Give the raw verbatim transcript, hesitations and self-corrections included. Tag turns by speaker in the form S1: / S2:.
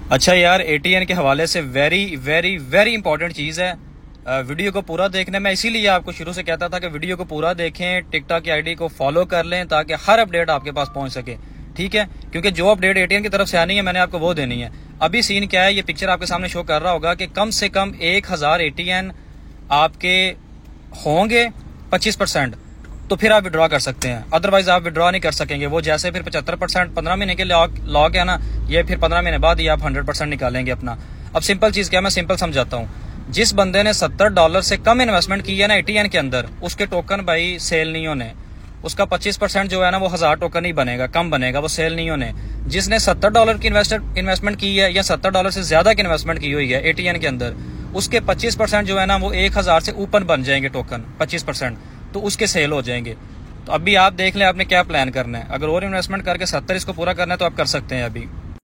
S1: अच्छा यार, एटीएन के हवाले से वेरी वेरी वेरी इंपॉर्टेंट चीज़ है। वीडियो को पूरा देखने में इसीलिए आपको शुरू से कहता था कि वीडियो को पूरा देखें, टिकटॉक की आईडी को फॉलो कर लें ताकि हर अपडेट आपके पास पहुंच सके। ठीक है, क्योंकि जो अपडेट एटीएन की तरफ से आनी है मैंने आपको वो देनी है। अभी सीन क्या है, ये पिक्चर आपके सामने शो कर रहा होगा कि कम से कम एक हजार एटीएन आपके होंगे पच्चीस परसेंट, तो फिर आप विड्रॉ कर सकते हैं, अदरवाइज आप विड्रॉ नहीं कर सकेंगे। वो जैसे फिर पचहत्तर परसेंट पंद्रह महीने के लॉक लॉक है ना, ये फिर पंद्रह महीने बाद ही आप हंड्रेड परसेंट निकालेंगे अपना। अब सिंपल चीज़ क्या, मैं सिंपल समझाता हूँ। जिस बंदे ने सत्तर डॉलर से कम इन्वेस्टमेंट की है ना एटीएन के अंदर, उसके टोकन भाई सेल नहीं होने। उसका पच्चीस परसेंट जो है ना वो हजार टोकन ही बनेगा, कम बनेगा, वो सेल नहीं होने। जिसने सत्तर डॉलर की इन्वेस्टमेंट की है या सत्तर डॉलर से ज्यादा की इन्वेस्टमेंट की हुई है एटीएन के अंदर, उसके पच्चीस परसेंट जो है ना वो एक हजार से ऊपर बन जाएंगे टोकन, पच्चीस परसेंट, तो उसके सेल हो जाएंगे। तो अभी आप देख लें आपने क्या प्लान करना है। अगर और इन्वेस्टमेंट करके सत्तर इसको पूरा करना है तो आप कर सकते हैं अभी।